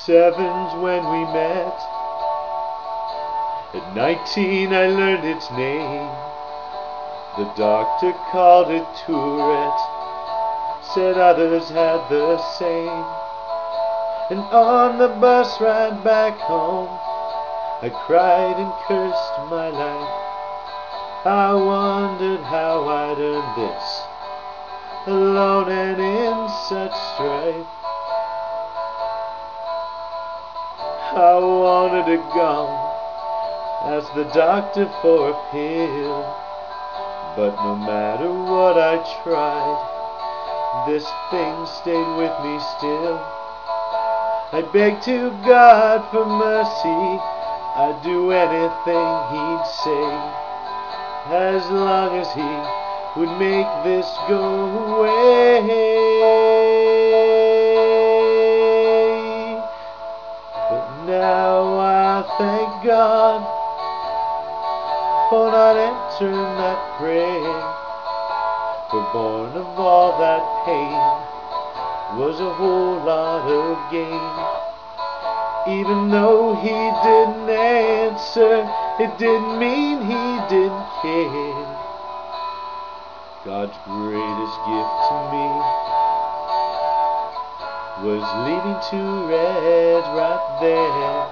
7's when we met. At 19 I learned its name. The doctor called it Tourette, said others had the same. And on the bus ride back home, I cried and cursed my life. I wondered how I'd earned this, alone and in such strife. I wanted it gone, asked the doctor for a pill, but no matter what I tried, this thing stayed with me still. I begged to God for mercy, I'd do anything He'd say, as long as He would make this go away. But now I thank God for not answering that prayer, for born of all that pain was a whole lot of gain. Even though He didn't answer, it didn't mean He didn't care. God's greatest gift to me was leaving Tourette right there.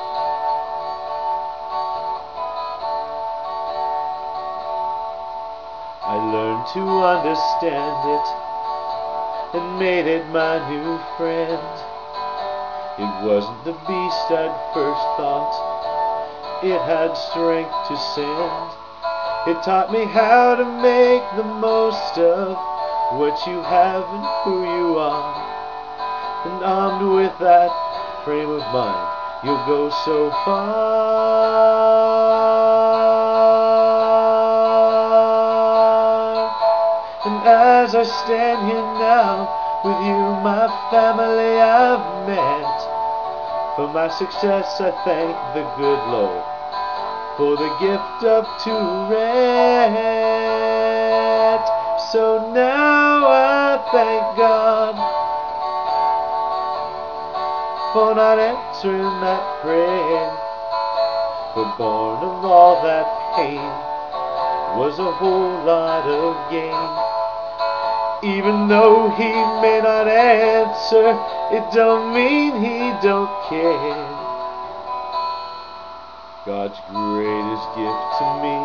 I learned to understand it and made it my new friend. It wasn't the beast I'd first thought, it had strength to send. It taught me how to make the most of what you have and who you are. And armed with that frame of mind, you'll go so far. And as I stand here now, with you, my family I've met, for my success I thank the good Lord, for the gift of Tourette. So now I thank God for not answering that prayer, for born of all that pain was a whole lot of gain. Even though He may not answer, it don't mean He don't care. God's greatest gift to me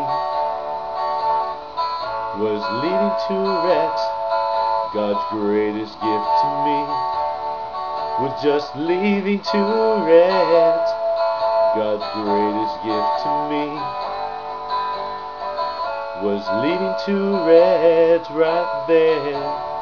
was leading Tourette. God's greatest gift to me was just leaving Tourette. God's greatest gift to me was leading Tourette right there.